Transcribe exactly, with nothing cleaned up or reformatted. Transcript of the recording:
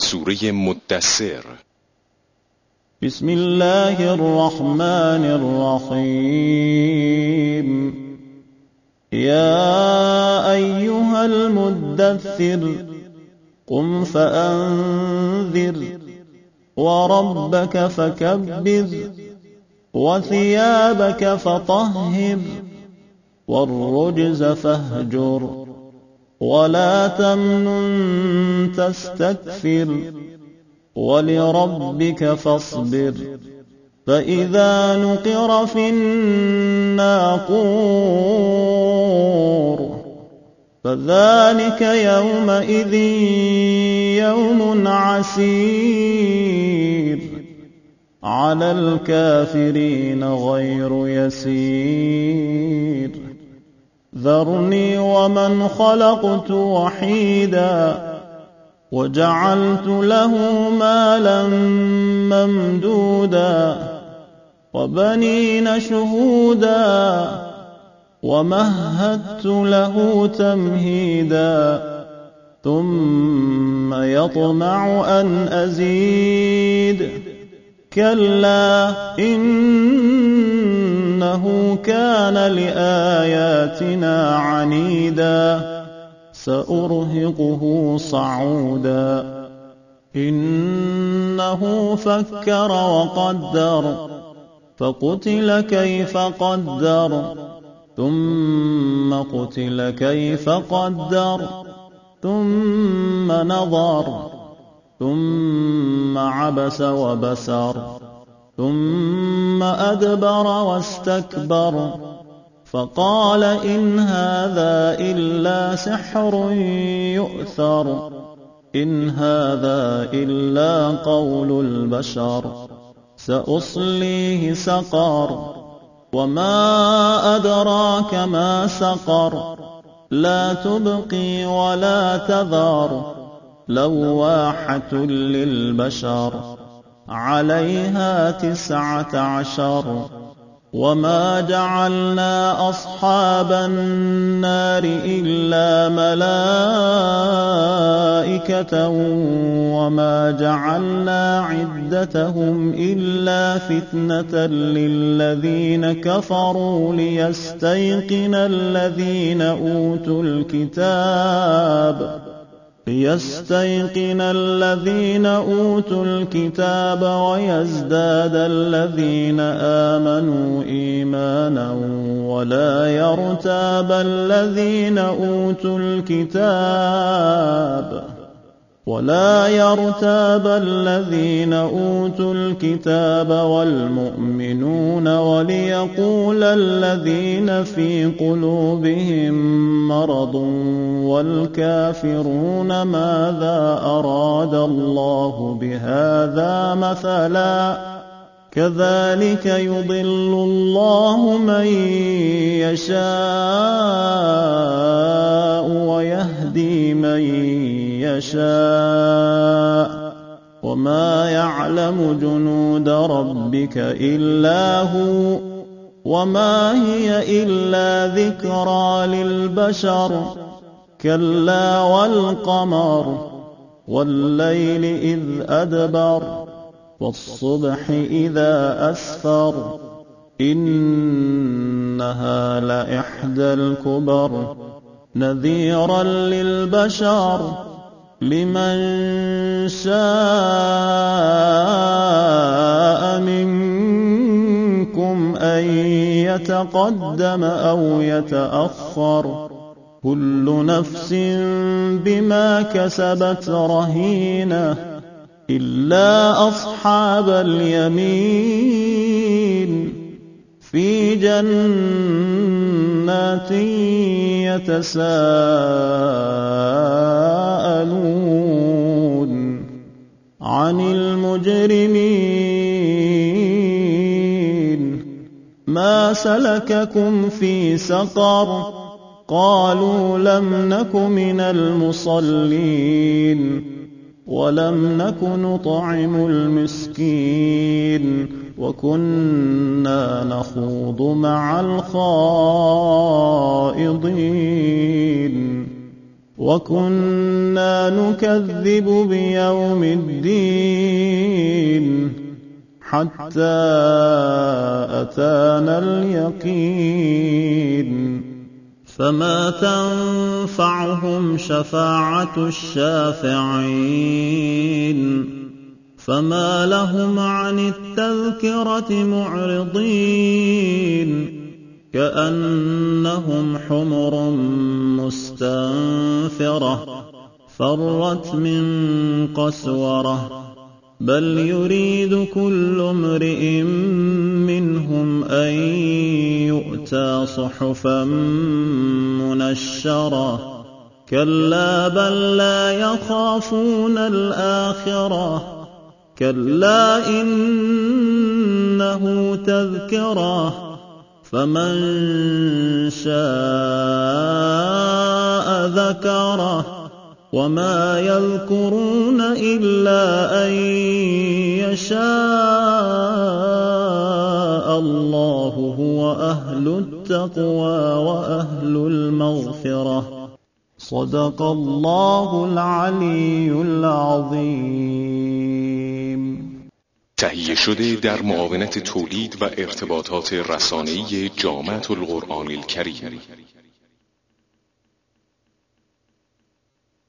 سوره مدثر. بسم الله الرحمن الرحيم. يا أيها المدثر قم فأنذر وربك فكبر وثيابك فطهر والرجز فاهجر ولا تمنن تستكثر ولربك فاصبر. فإذا نقر في الناقور فذلك يومئذ يوم عسير على الكافرين غير يسير. ذرني ومن خلقت وحيدا وجعلت له مالا ممدودا وبنين شهودا ومهدت له تمهيدا ثم يطمع أن أزيد كلا إنه كان لآياتنا عنيدا سأرهقه صعودا. إنه فكر وقدر فقتل كيف قدر ثم قتل كيف قدر ثم نظر ثم عبس وبسر ثم أدبر واستكبر فقال إن هذا إلا سحر يؤثر إن هذا إلا قول البشر سأصليه سقر وما أدراك ما سقر لا تبقي ولا تذر لواحة للبشر عليها تسعة عشر. وما جعلنا أصحاب النار إلا ملائكة وما جعلنا عدتهم إلا فتنة للذين كفروا ليستيقن الذين أوتوا الكتاب ليستيقن الذين أوتوا الكتاب ويزداد الذين آمنوا إيمانا ولا يرتاب الذين أوتوا الكتاب ولا يرتاب الذين أوتوا الكتاب والمؤمنون وليقول الذين في قلوبهم مرض والكافرون ماذا أراد الله بهذا مثلا كذلك يضل الله من يشاء ويهدي من يشاء وما يعلم جنود ربك إلا هو وما هي إلا ذكرى للبشر. كلا والقمر والليل إذ أدبر والصبح إذا أسفر إنها لإحدى الكبر نذيرا للبشر لمن شاء منكم أن يتقدم أو يتأخر كل نفس بما كسبت رهينة إلا أصحاب اليمين في جنات يتساءلون عن المجرمين ما سلككم في سقر قالوا لم نك من المصلين ولم نك نطعم المسكين وكنا نخوض مع الخائضين وكنا نكذب بيوم الدين حتى أتانا اليقين فما تنفعهم شفاعة الشافعين فما لهم عن التذكرة معرضين كأنهم حمر مستنفرة فرت من قسورة بل يريد كل امرئ منهم أن يؤتى صحفا منشرة كلا بل لا يخافون الآخرة كلا إنه تذكرة فمن شاء ذكره وما يذكرون إلا أن يشاء الله هو أهل التقوى وأهل المغفرة صدق الله العلی العظیم. تهیه شده در معاونت تولید و ارتباطات رسانه‌ای جامعة القرآن الکریم.